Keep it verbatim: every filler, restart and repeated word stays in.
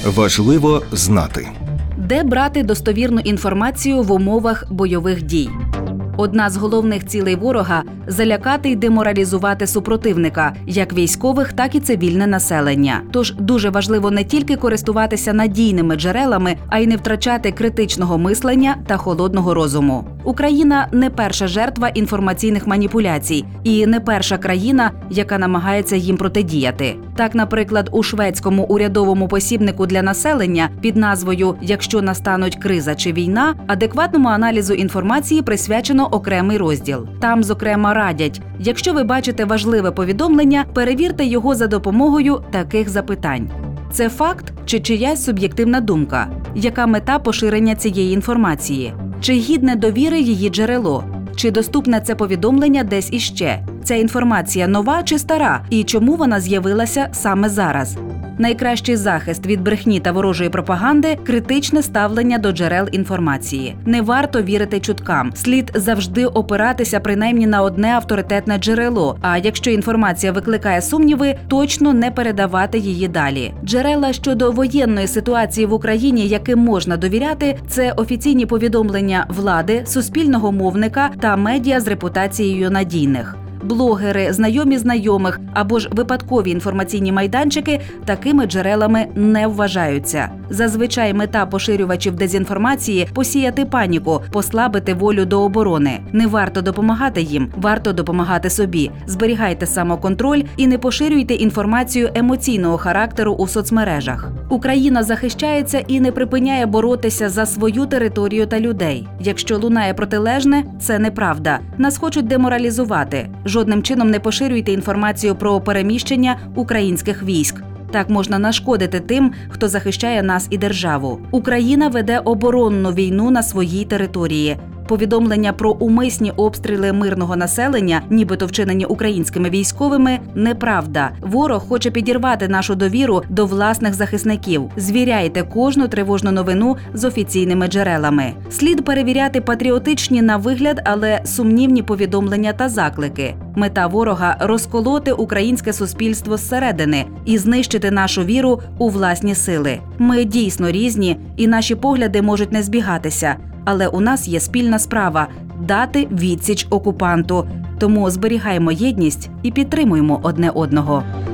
Важливо знати. Де брати достовірну інформацію в умовах бойових дій? Одна з головних цілей ворога – залякати й деморалізувати супротивника, як військових, так і цивільне населення. Тож дуже важливо не тільки користуватися надійними джерелами, а й не втрачати критичного мислення та холодного розуму. Україна – не перша жертва інформаційних маніпуляцій і не перша країна, яка намагається їм протидіяти. Так, наприклад, у шведському урядовому посібнику для населення під назвою «Якщо настануть криза чи війна» адекватному аналізу інформації присвячено окремий розділ. Там, зокрема, радять, якщо ви бачите важливе повідомлення, перевірте його за допомогою таких запитань. Це факт чи чиясь суб'єктивна думка? Яка мета поширення цієї інформації? Чи гідне довіри її джерело? Чи доступне це повідомлення десь іще? Ця інформація нова чи стара? І чому вона з'явилася саме зараз? Найкращий захист від брехні та ворожої пропаганди – критичне ставлення до джерел інформації. Не варто вірити чуткам. Слід завжди опиратися принаймні на одне авторитетне джерело, а якщо інформація викликає сумніви, точно не передавати її далі. Джерела щодо воєнної ситуації в Україні, яким можна довіряти – це офіційні повідомлення влади, суспільного мовника та медіа з репутацією надійних. Блогери, знайомі знайомих або ж випадкові інформаційні майданчики такими джерелами не вважаються. Зазвичай мета поширювачів дезінформації – посіяти паніку, послабити волю до оборони. Не варто допомагати їм, варто допомагати собі. Зберігайте самоконтроль і не поширюйте інформацію емоційного характеру у соцмережах. Україна захищається і не припиняє боротися за свою територію та людей. Якщо лунає протилежне – це неправда. Нас хочуть деморалізувати. Жодним чином не поширюйте інформацію про переміщення українських військ. Так можна нашкодити тим, хто захищає нас і державу. Україна веде оборонну війну на своїй території. Повідомлення про умисні обстріли мирного населення, нібито вчинені українськими військовими – неправда. Ворог хоче підірвати нашу довіру до власних захисників. Звіряйте кожну тривожну новину з офіційними джерелами. Слід перевіряти патріотичні на вигляд, але сумнівні повідомлення та заклики. Мета ворога – розколоти українське суспільство зсередини і знищити нашу віру у власні сили. Ми дійсно різні, і наші погляди можуть не збігатися. Але у нас є спільна справа – дати відсіч окупанту. Тому зберігаємо єдність і підтримуємо одне одного.